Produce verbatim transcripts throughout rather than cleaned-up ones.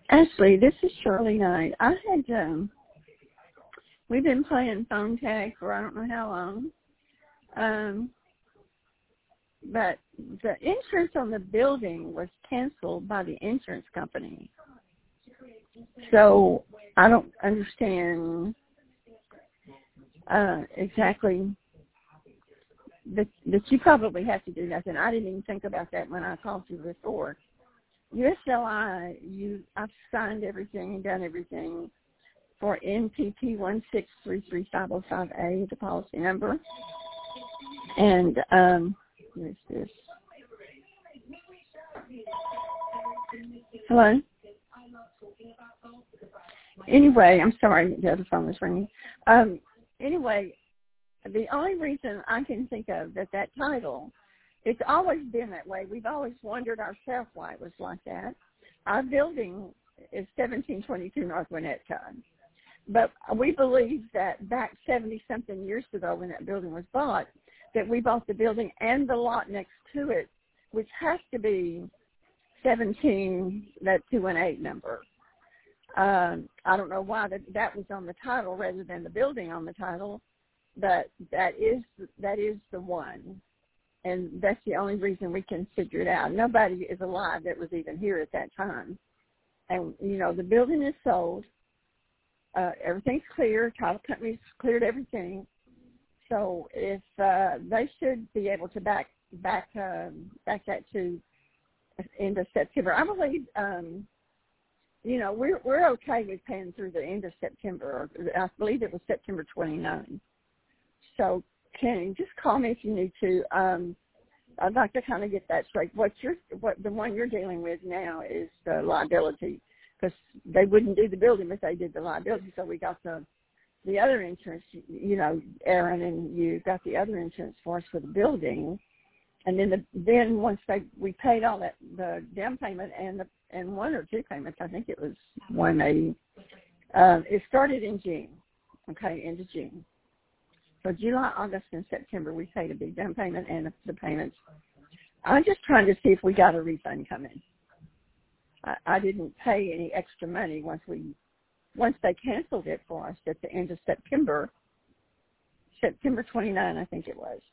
Ashley, this is Shirley Knight. I had, um, we've been playing phone tag for I don't know how long, um, but the insurance on the building was canceled by the insurance company. So I don't understand uh, exactly that, that you probably have to do nothing. I didn't even think about that when I called you before. U S L I, you, I've signed everything and done everything for N P P one six three three five zero five A, the policy number. And um, what is this? Hello? Anyway, I'm sorry, the other phone was ringing. Um, anyway, the only reason I can think of that that title, it's always been that way. We've always wondered ourselves why it was like that. Our building is seventeen twenty-two North Winnetka. But we believe that back seventy-something years ago when that building was bought, that we bought the building and the lot next to it, which has to be seventeen, that two one eight number. Um, I don't know why that, that was on the title rather than the building on the title, but that is that is the one. And that's the only reason we can figure it out. Nobody is alive that was even here at that time. And, you know, the building is sold. Uh, everything's clear. Title company's cleared everything. So if uh, they should be able to back back um, back that to end of September. I believe, um, you know, we're we're okay with paying through the end of September. I believe it was September twenty-ninth. So can you just call me if you need to? Um, I'd like to kind of get that straight. What you're, what the one you're dealing with now is the liability, because they wouldn't do the building if they did the liability. So we got the the other insurance. You know, Aaron and you got the other insurance for us for the building, and then the then once they we paid all that the down payment and the and one or two payments. I think it was one eighty. Um, it started in June. Okay, end of June. So July, August, and September, we paid a big down payment and the payments. I'm just trying to see if we got a refund coming. I, I didn't pay any extra money once we, once they canceled it for us at the end of September, September twenty-ninth, I think it was.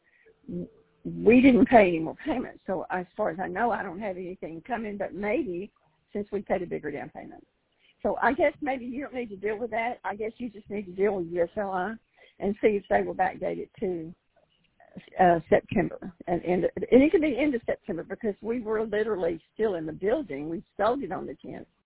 We didn't pay any more payments. So as far as I know, I don't have anything coming, but maybe since we paid a bigger down payment. So I guess maybe you don't need to deal with that. I guess you just need to deal with U S L I. And see if they will backdate it to uh, September. And, and, and it could be end of September because we were literally still in the building. We sold it on the tenth.